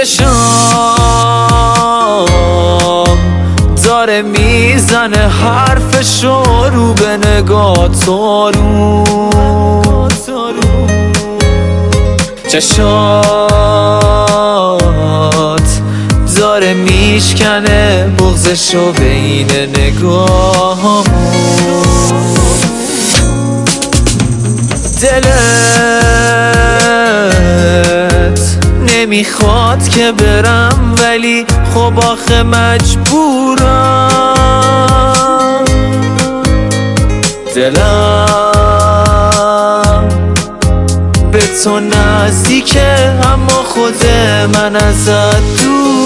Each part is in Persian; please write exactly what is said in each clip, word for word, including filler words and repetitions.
چشام داره میزنه حرفشو رو به نگاه تو رو چشات داره میشکنه بغضشو بین نگاهامون دلت نمیخواد که برم ولی خب آخه مجبورم دلم به تو نزدیکه اما خود من ازت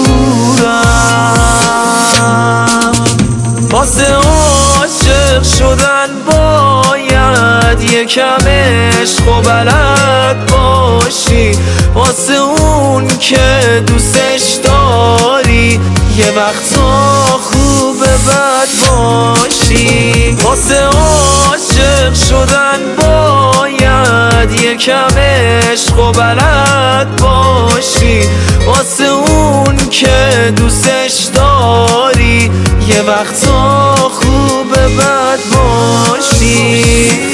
دورم واسه عاشق شدن باید یکم عشق و بلد باشی واسه اون که دوستش داری یه وقتا خوبه بد باشی واسه عاشق شدن باید یکم عشق و بلد باشی واسه اون که دوستش داری یه وقتا خوبه بد باشی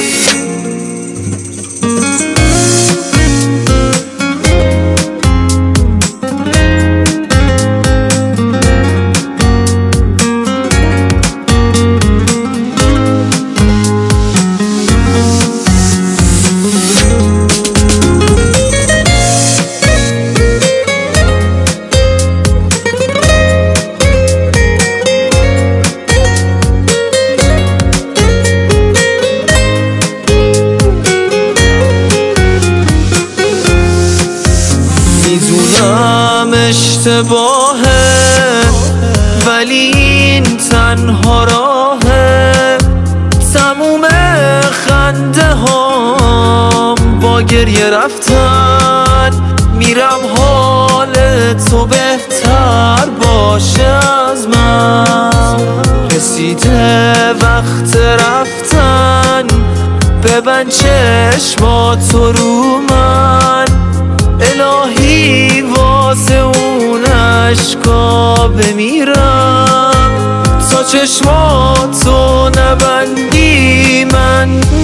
میدونم اشتباهه ولی این تنها راهه تموم خنده هام با گریه رفتن میرم حال تو بهتر باشه از من رسیده وقت رفتن ببند چشماتو رو من الهی واسه اون عشقا بمیرم تا چشماتو نبندی من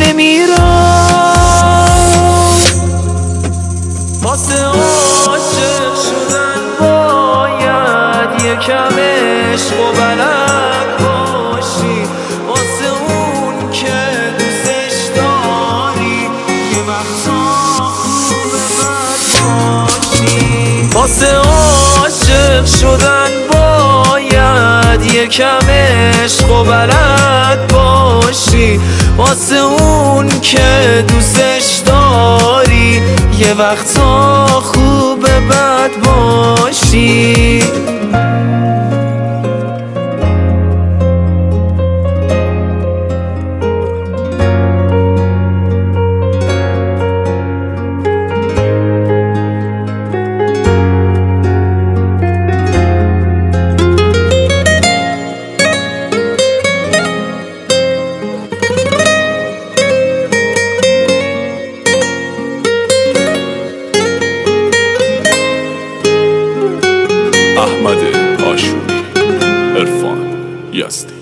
نمیرم واسه عاشق شدن باید یکم عشق و بلد باشی واسه اون که دوستش داری یه وقتا واسه عاشق شدن باید یکم عشق و بلد باشی واسه اون که دوستش داری یه وقتا خوبه بد باشی احمد آشوری، عرفان یزدی.